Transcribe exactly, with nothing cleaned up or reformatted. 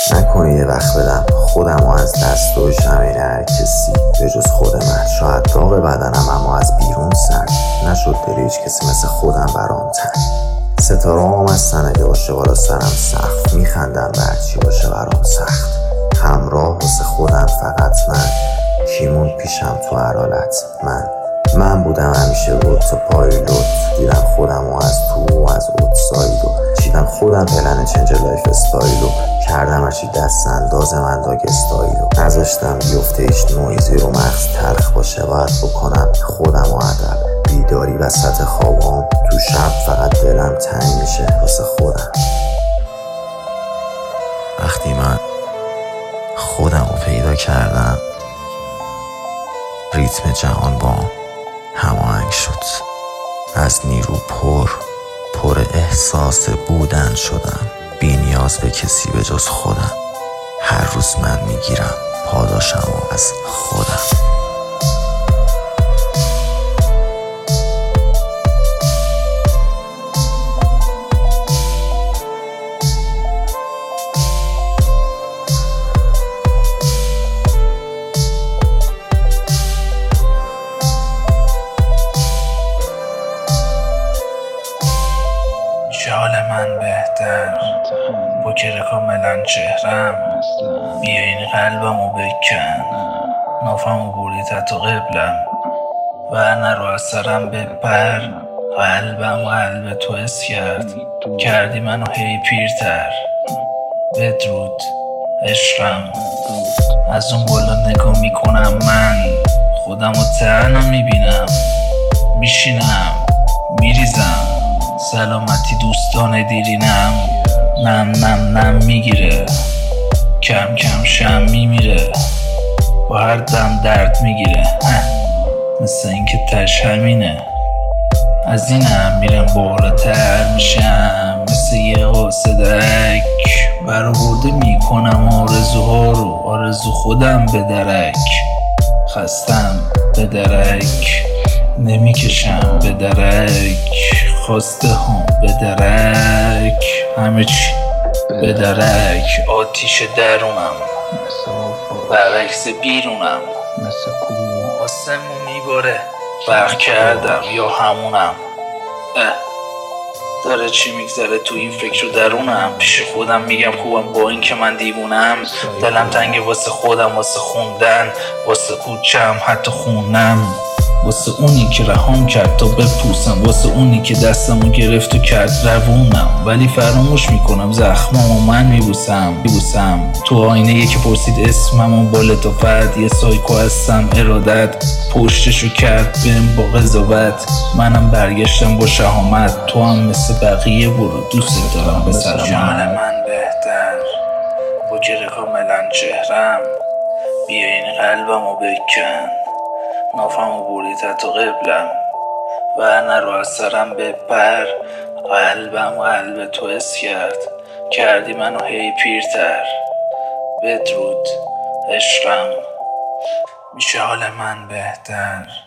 نکنه یه وقت بدم خودم و از دست و شمین هر کسی به جز خود من. شاید داغ بدنم اما از بیرون سرد نشد دل هیچ کسی مثل خودم برام تنگ. ستاره هم هستن اگه باشه بالا سرم سقف، میخندم به هرچی باشه برام سخت. همراه واسه خودم فقط من، کیمون پیشم تو هر حالت. من من بودم همیشه بود تا پایلوت، دیدم خودم و از تو و از اوتساید و چیدم خودم پلن چنج لایف استایلو. کردم هرچی دست انداز من داگ استایلو. نذاشتم بیفته هیچ نویزی رو مغز تلخ باشه، باید بکنم خودم و عدل. بیداری وسط خوابام تو شب فقط دلم تنگ میشه واسه خودم. وقتی من خودم رو پیدا کردم ریتم جهان با هماهنگ شد. از نیرو پر پر احساس بودن شدم، بی نیاز به کسی به جز خودم. هر روز من میگیرم پاداشم و از خودم. حال من بهتر پوکر کاملا چهرم، بیا این قلبمو بکن، نافمو بردی تحت قبلم و نرو از سرم بپر. قلبم قلب تو اس کرد، کردی منو هی پیرتر. بدرود عشقم، از اون بالا نگاه میکنم من خودمو تنها میبینم، میشینم میریزم سلامتی دوستان دیرینم. نم نم نم میگیره، کم کم شم میمیره، با هر دم درد میگیره، مثل اینکه تش همینه. از اینم میرم بالاتر میشم مثل یه قاصدک، برآورده میکنم آرزوها رو، آرزو خودم به درک. خستم به درک نمیکشم به درک، خواسته هم به درک، همه چی به درک. آتیش درونم برعکس بیرونم، آسمون میباره برق کردم یا همونم. اه داره چی میگذره تو این فکر و درونم، پیش خودم میگم خوبم با این که من دیوونم. دلم تنگه واسه خودم، واسه خوندن، واسه کوچم، حتی خونم، واسه اونی که رهام کرد تا بپوسم، واسه اونی که دستمو گرفت و کرد روونم. ولی فراموش میکنم زخمامو من میبوسم میبوسم تو آینه یکی پرسید اسممو با لطافت، یه سایکو هستم ارادت، پشتشو کرد بهم با قضاوت. منم برگشتم با شهامت، تو هم مثل بقیه برو دوست دارم به سلامت. جان من بهتر پوکر کاملا چهرم، بیا این قلبمو بکن، نافمو بردی تحت قبلم و نرو از سرم بپر. قلبم قلب تو اس کرد، کردی منو هی پیرتر. بدرود عشقم، میشه حال من بهتر.